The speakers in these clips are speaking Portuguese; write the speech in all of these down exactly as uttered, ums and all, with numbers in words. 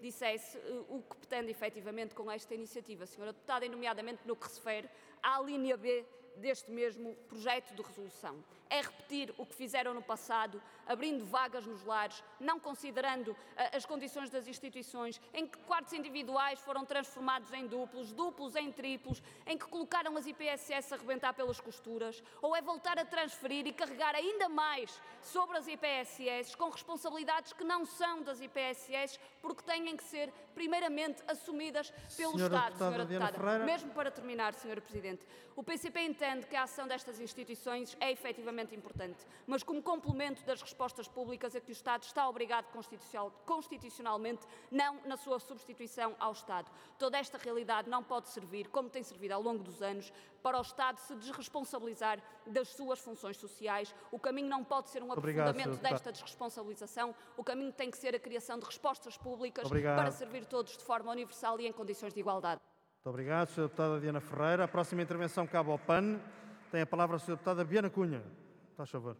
dissesse uh, o que pretende efetivamente com esta iniciativa, senhora Deputada, e nomeadamente no que se refere à linha B deste mesmo projeto de resolução. É repetir o que fizeram no passado, abrindo vagas nos lares, não considerando uh, as condições das instituições, em que quartos individuais foram transformados em duplos, duplos em triplos, em que colocaram as I P S S a arrebentar pelas costuras, ou é voltar a transferir e carregar ainda mais sobre as I P S S, com responsabilidades que não são das I P S S, porque têm que ser primeiramente assumidas pelo senhora Estado, deputada senhora Diana Deputada. Ferreira. Mesmo para terminar, senhora Presidente, o P C P entende que a ação destas instituições é efetivamente importante, mas como complemento das respostas públicas a que o Estado está obrigado constitucionalmente, não na sua substituição ao Estado. Toda esta realidade não pode servir, como tem servido ao longo dos anos, para o Estado se desresponsabilizar das suas funções sociais. O caminho não pode ser um Obrigado, aprofundamento senhora desta desresponsabilização, o caminho tem que ser a criação de respostas públicas Obrigado. para servir todos de forma universal e em condições de igualdade. Muito obrigado, senhora Deputada Diana Ferreira. A próxima intervenção cabe ao P A N. Tem a palavra a senhora Deputada Biana Cunha. Faz favor.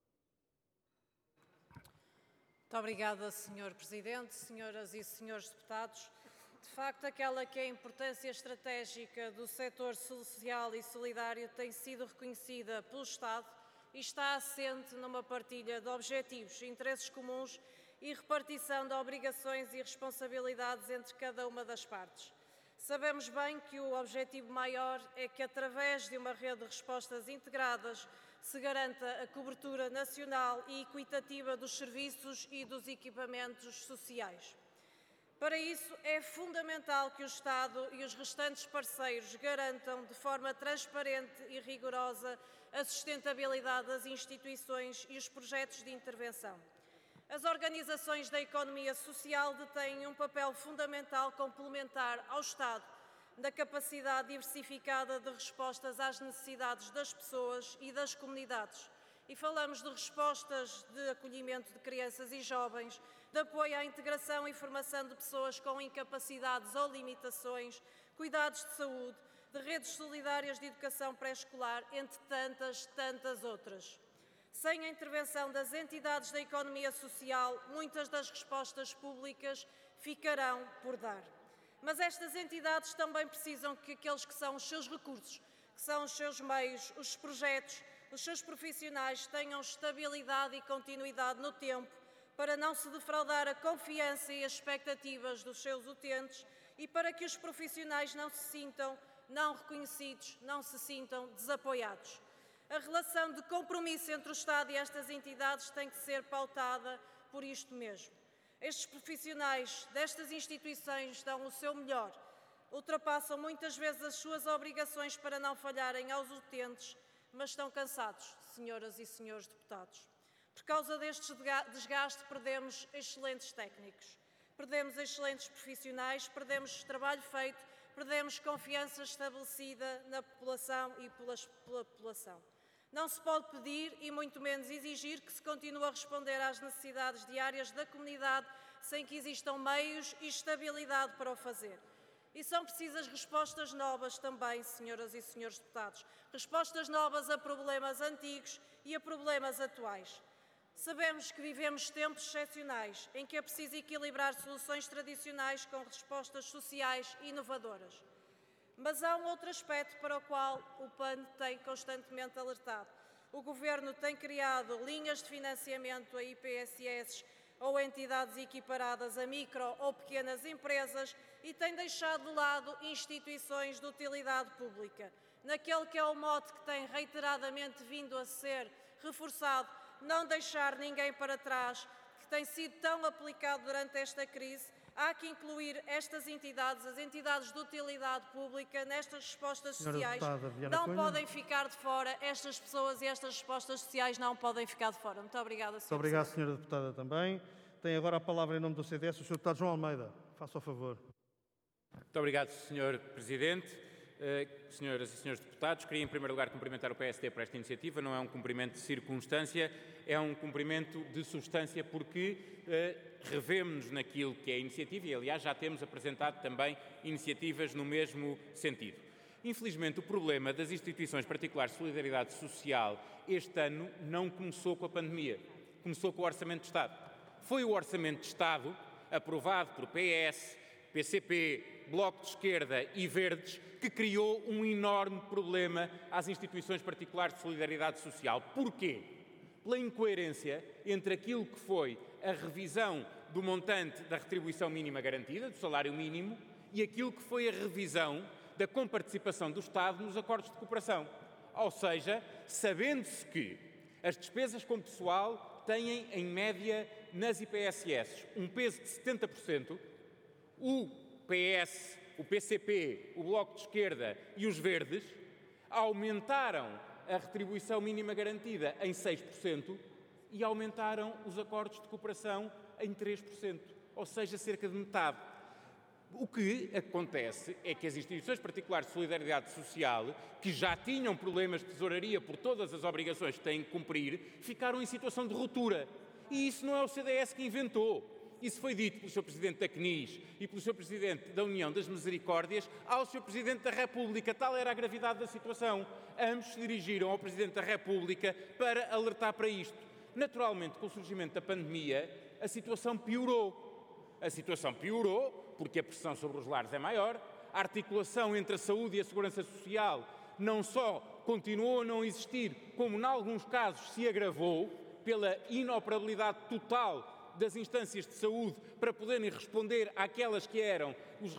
Muito obrigada, senhor Presidente, senhoras e senhores deputados. De facto, aquela que é a importância estratégica do setor social e solidário tem sido reconhecida pelo Estado e está assente numa partilha de objetivos, interesses comuns e repartição de obrigações e responsabilidades entre cada uma das partes. Sabemos bem que o objetivo maior é que, através de uma rede de respostas integradas, se garanta a cobertura nacional e equitativa dos serviços e dos equipamentos sociais. Para isso, é fundamental que o Estado e os restantes parceiros garantam de forma transparente e rigorosa a sustentabilidade das instituições e os projetos de intervenção. As organizações da economia social detêm um papel fundamental complementar ao Estado da capacidade diversificada de respostas às necessidades das pessoas e das comunidades. E falamos de respostas de acolhimento de crianças e jovens, de apoio à integração e formação de pessoas com incapacidades ou limitações, cuidados de saúde, de redes solidárias de educação pré-escolar, entre tantas, tantas outras. Sem a intervenção das entidades da economia social, muitas das respostas públicas ficarão por dar. Mas estas entidades também precisam que aqueles que são os seus recursos, que são os seus meios, os projetos, os seus profissionais tenham estabilidade e continuidade no tempo para não se defraudar a confiança e as expectativas dos seus utentes e para que os profissionais não se sintam não reconhecidos, não se sintam desapoiados. A relação de compromisso entre o Estado e estas entidades tem que ser pautada por isto mesmo. Estes profissionais destas instituições dão o seu melhor, ultrapassam muitas vezes as suas obrigações para não falharem aos utentes, mas estão cansados, senhoras e senhores deputados. Por causa deste desgaste, perdemos excelentes técnicos, perdemos excelentes profissionais, perdemos trabalho feito, perdemos confiança estabelecida na população e pela, pela população. Não se pode pedir e muito menos exigir que se continue a responder às necessidades diárias da comunidade sem que existam meios e estabilidade para o fazer. E são precisas respostas novas também, senhoras e senhores deputados. Respostas novas a problemas antigos e a problemas atuais. Sabemos que vivemos tempos excepcionais em que é preciso equilibrar soluções tradicionais com respostas sociais inovadoras. Mas há um outro aspecto para o qual o P A N tem constantemente alertado. O Governo tem criado linhas de financiamento a I P S S ou entidades equiparadas a micro ou pequenas empresas e tem deixado de lado instituições de utilidade pública. Naquele que é o mote que tem reiteradamente vindo a ser reforçado, não deixar ninguém para trás, que tem sido tão aplicado durante esta crise, há que incluir estas entidades, as entidades de utilidade pública, nestas respostas sociais. Não podem ficar de fora, estas pessoas e estas respostas sociais não podem ficar de fora. Muito obrigada, senhor Muito obrigado, senhora Deputada, também. Tem agora a palavra em nome do C D S o senhor Deputado João Almeida. Faça o favor. Muito obrigado, senhor Presidente. Uh, senhoras e senhores deputados, queria em primeiro lugar cumprimentar o P S D por esta iniciativa. Não é um cumprimento de circunstância, é um cumprimento de substância, porque uh, revemos-nos naquilo que é a iniciativa e, aliás, já temos apresentado também iniciativas no mesmo sentido. Infelizmente, o problema das instituições particulares de solidariedade social este ano não começou com a pandemia, começou com o Orçamento de Estado. Foi o Orçamento de Estado aprovado por P S, P C P, Bloco de Esquerda e Verdes, que criou um enorme problema às instituições particulares de solidariedade social. Porquê? Pela incoerência entre aquilo que foi a revisão do montante da retribuição mínima garantida, do salário mínimo, e aquilo que foi a revisão da comparticipação do Estado nos acordos de cooperação. Ou seja, sabendo-se que as despesas com pessoal têm, em média, nas I P S S, um peso de setenta por cento, o P S, o P C P, o Bloco de Esquerda e os Verdes aumentaram a retribuição mínima garantida em seis por cento e aumentaram os acordos de cooperação em três por cento, ou seja, cerca de metade. O que acontece é que as instituições particulares de solidariedade social, que já tinham problemas de tesouraria por todas as obrigações que têm que cumprir, ficaram em situação de ruptura. E isso não é o C D S que inventou. Isso foi dito pelo senhor Presidente da C N I S e pelo senhor Presidente da União das Misericórdias ao senhor Presidente da República. Tal era a gravidade da situação. Ambos se dirigiram ao Presidente da República para alertar para isto. Naturalmente, com o surgimento da pandemia, a situação piorou. A situação piorou porque a pressão sobre os lares é maior, a articulação entre a saúde e a segurança social não só continuou a não existir, como em alguns casos se agravou pela inoperabilidade total das instâncias de saúde para poderem responder àquelas que eram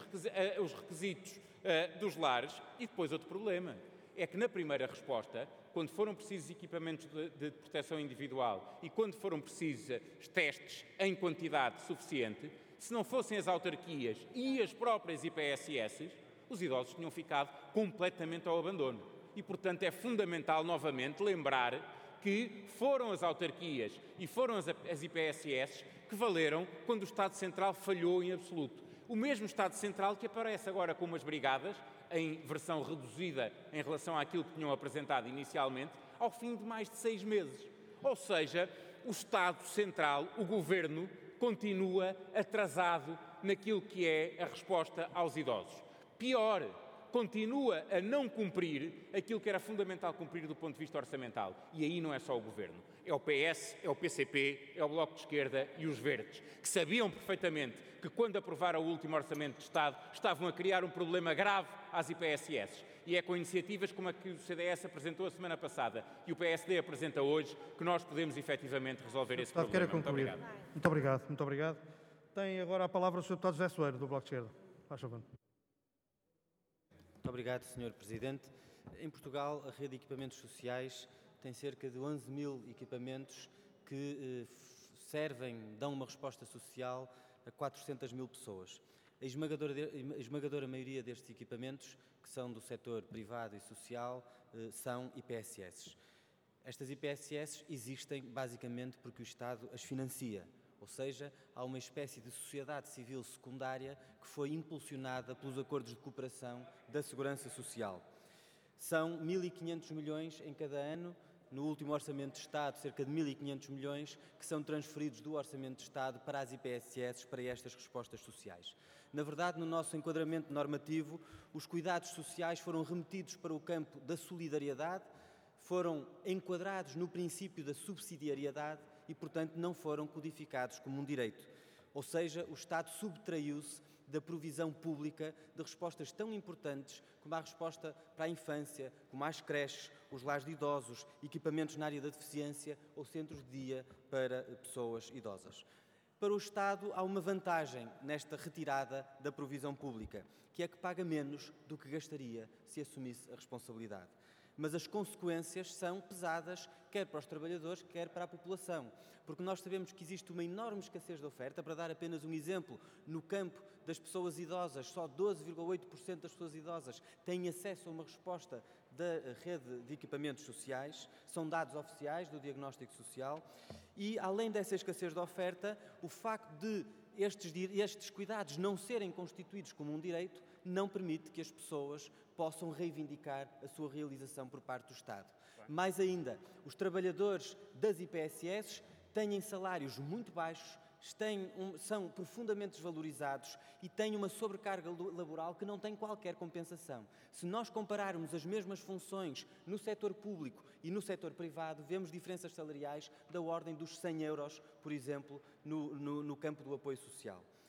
os requisitos uh, dos lares. E depois outro problema, é que na primeira resposta, quando foram precisos equipamentos de, de proteção individual e quando foram precisos testes em quantidade suficiente, se não fossem as autarquias e as próprias I P S S, os idosos tinham ficado completamente ao abandono. E, portanto, é fundamental, novamente, lembrar que foram as autarquias e foram as, as I P S S que valeram quando o Estado Central falhou em absoluto. O mesmo Estado Central que aparece agora com umas brigadas, em versão reduzida em relação àquilo que tinham apresentado inicialmente, ao fim de mais de seis meses. Ou seja, o Estado Central, o Governo, continua atrasado naquilo que é a resposta aos idosos. Pior, continua a não cumprir aquilo que era fundamental cumprir do ponto de vista orçamental. E aí não é só o Governo, é o P S, é o P C P, é o Bloco de Esquerda e os Verdes, que sabiam perfeitamente que quando aprovaram o último Orçamento de Estado estavam a criar um problema grave às I P S S. E é com iniciativas como a que o C D S apresentou a semana passada e o P S D apresenta hoje que nós podemos efetivamente resolver esse problema. Muito obrigado. Muito obrigado. Muito obrigado. Tem agora a palavra o senhor Deputado José Soeiro, do Bloco de Esquerda. Faz favor. Muito obrigado, senhor Presidente. Em Portugal, a rede de equipamentos sociais tem cerca de onze mil equipamentos que eh, servem, dão uma resposta social a quatrocentas mil pessoas. A esmagadora, de, a esmagadora maioria destes equipamentos, que são do setor privado e social, eh, são I P S S. Estas I P S S existem basicamente porque o Estado as financia, ou seja, há uma espécie de sociedade civil secundária que foi impulsionada pelos acordos de cooperação da Segurança Social. São mil e quinhentos milhões em cada ano. No último Orçamento de Estado, cerca de mil e quinhentos milhões que são transferidos do Orçamento de Estado para as I P S S, para estas respostas sociais. Na verdade, no nosso enquadramento normativo, os cuidados sociais foram remetidos para o campo da solidariedade, foram enquadrados no princípio da subsidiariedade e, portanto, não foram codificados como um direito. Ou seja, o Estado subtraiu-se da provisão pública de respostas tão importantes como a resposta para a infância, como as creches, os lares de idosos, equipamentos na área da deficiência ou centros de dia para pessoas idosas. Para o Estado há uma vantagem nesta retirada da provisão pública, que é que paga menos do que gastaria se assumisse a responsabilidade. Mas as consequências são pesadas, quer para os trabalhadores, quer para a população, porque nós sabemos que existe uma enorme escassez de oferta. Para dar apenas um exemplo, no campo das pessoas idosas, só doze vírgula oito por cento das pessoas idosas têm acesso a uma resposta da rede de equipamentos sociais, são dados oficiais do diagnóstico social, e além dessa escassez de oferta, o facto de estes, estes cuidados não serem constituídos como um direito não permite que as pessoas possam reivindicar a sua realização por parte do Estado. Mais ainda, os trabalhadores das I P S S têm salários muito baixos, têm um, são profundamente desvalorizados e têm uma sobrecarga laboral que não tem qualquer compensação. Se nós compararmos as mesmas funções no setor público e no setor privado, vemos diferenças salariais da ordem dos cem euros, por exemplo, no, no, no campo do apoio social.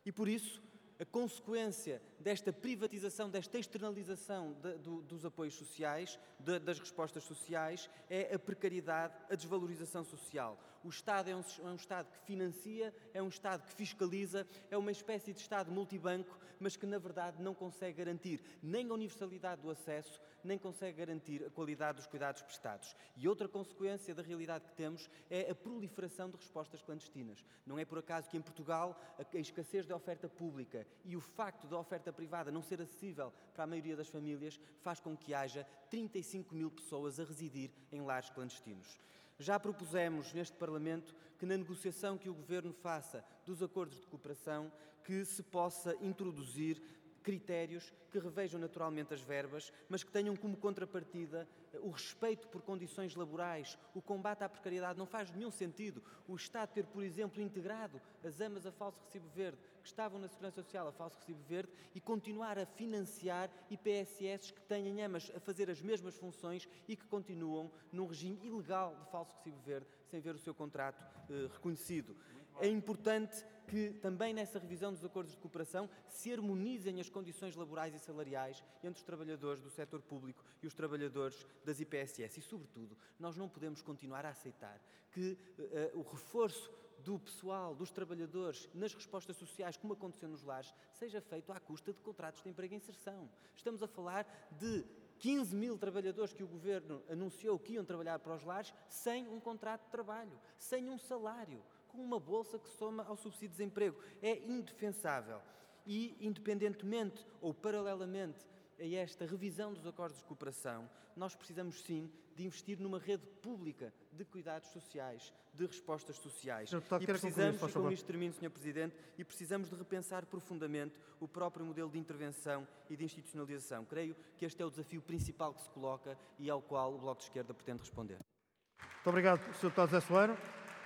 E por isso, a consequência desta privatização, desta externalização de, do, dos apoios sociais, de, das respostas sociais, é a precariedade, a desvalorização social. O Estado é um, é um Estado que financia, é um Estado que fiscaliza, é uma espécie de Estado multibanco, mas que na verdade não consegue garantir nem a universalidade do acesso, nem consegue garantir a qualidade dos cuidados prestados. E outra consequência da realidade que temos é a proliferação de respostas clandestinas. Não é por acaso que em Portugal a escassez da oferta pública e o facto da oferta privada não ser acessível para a maioria das famílias faz com que haja trinta e cinco mil pessoas a residir em lares clandestinos. Já propusemos neste Parlamento que na negociação que o Governo faça dos acordos de cooperação que se possa introduzir critérios que revejam naturalmente as verbas, mas que tenham como contrapartida o respeito por condições laborais, o combate à precariedade. Não faz nenhum sentido o Estado ter, por exemplo, integrado as amas a falso recibo verde, que estavam na Segurança Social a falso recibo verde, e continuar a financiar I P S S que têm amas a fazer as mesmas funções e que continuam num regime ilegal de falso recibo verde, sem ver o seu contrato eh, reconhecido. É importante que também nessa revisão dos acordos de cooperação se harmonizem as condições laborais e salariais entre os trabalhadores do setor público e os trabalhadores das I P S S. E, sobretudo, nós não podemos continuar a aceitar que uh, o reforço do pessoal, dos trabalhadores, nas respostas sociais, como aconteceu nos lares, seja feito à custa de contratos de emprego e inserção. Estamos a falar de quinze mil trabalhadores que o Governo anunciou que iam trabalhar para os lares sem um contrato de trabalho, sem um salário, com uma bolsa que soma ao subsídio de desemprego. É indefensável. E, independentemente ou paralelamente a esta revisão dos acordos de cooperação, nós precisamos sim de investir numa rede pública de cuidados sociais, de respostas sociais. Deputado, e precisamos, concluir, e com isto termino, senhor Presidente, e precisamos de repensar profundamente o próprio modelo de intervenção e de institucionalização. Creio que este é o desafio principal que se coloca e ao qual o Bloco de Esquerda pretende responder. Muito obrigado, senhor Deputado José Soeiro.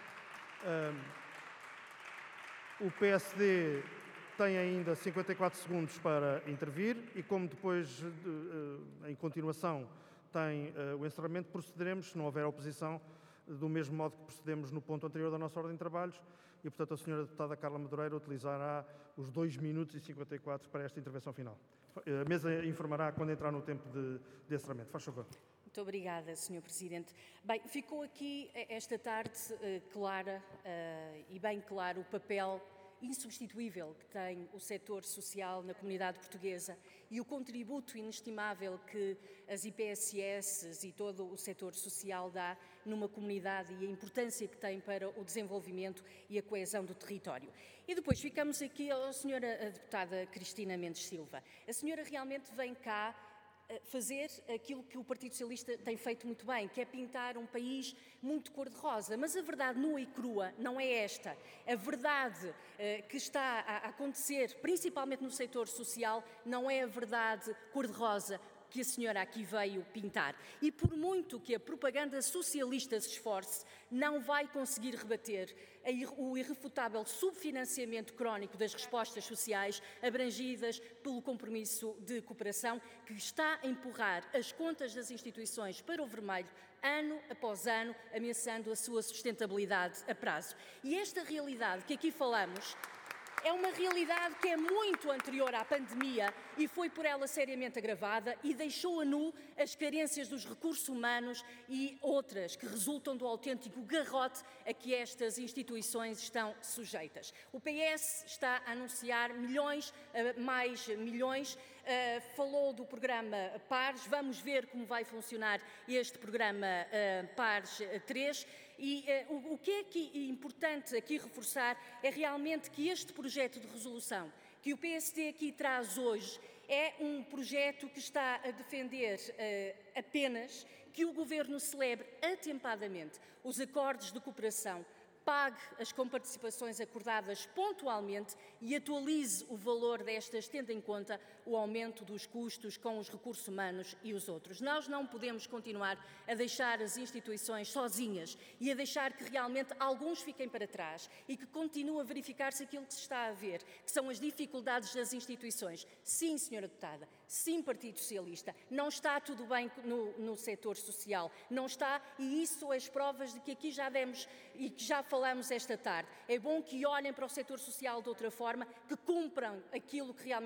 Um, o P S D tem ainda cinquenta e quatro segundos para intervir e, como depois, de, uh, em continuação, tem uh, o encerramento, procederemos, se não houver oposição, do mesmo modo que procedemos no ponto anterior da nossa ordem de trabalhos e, portanto, a senhora deputada Carla Madureira utilizará os dois minutos e cinquenta e quatro para esta intervenção final. A mesa informará quando entrar no tempo de, de encerramento. Faz favor. Muito obrigada, senhor Presidente. Bem, ficou aqui esta tarde uh, clara uh, e bem claro o papel insubstituível que tem o setor social na comunidade portuguesa e o contributo inestimável que as I P S S e todo o setor social dá numa comunidade e a importância que tem para o desenvolvimento e a coesão do território. E depois ficamos aqui à senhora a deputada Cristina Mendes Silva. A senhora realmente vem cá fazer aquilo que o Partido Socialista tem feito muito bem, que é pintar um país muito cor-de-rosa. Mas a verdade nua e crua não é esta. A verdade eh, que está a acontecer, principalmente no setor social, não é a verdade cor-de-rosa que a senhora aqui veio pintar. E por muito que a propaganda socialista se esforce, não vai conseguir rebater o irrefutável subfinanciamento crónico das respostas sociais abrangidas pelo compromisso de cooperação que está a empurrar as contas das instituições para o vermelho ano após ano, ameaçando a sua sustentabilidade a prazo. E esta realidade que aqui falamos é uma realidade que é muito anterior à pandemia e foi por ela seriamente agravada e deixou a nu as carências dos recursos humanos e outras que resultam do autêntico garrote a que estas instituições estão sujeitas. O P S está a anunciar milhões, mais milhões, Uh, falou do programa Pares, vamos ver como vai funcionar este programa uh, Pares três e uh, o, o que é aqui importante aqui reforçar é realmente que este projeto de resolução que o P S D aqui traz hoje é um projeto que está a defender uh, apenas que o Governo celebre atempadamente os acordos de cooperação, pague as comparticipações acordadas pontualmente e atualize o valor destas, tendo em conta o aumento dos custos com os recursos humanos e os outros. Nós não podemos continuar a deixar as instituições sozinhas e a deixar que realmente alguns fiquem para trás e que continue a verificar-se aquilo que se está a ver, que são as dificuldades das instituições. Sim, senhora deputada, sim, Partido Socialista, não está tudo bem no, no setor social, não está, e isso as provas de que aqui já demos e que já falamos falamos esta tarde. É bom que olhem para o setor social de outra forma, que cumpram aquilo que realmente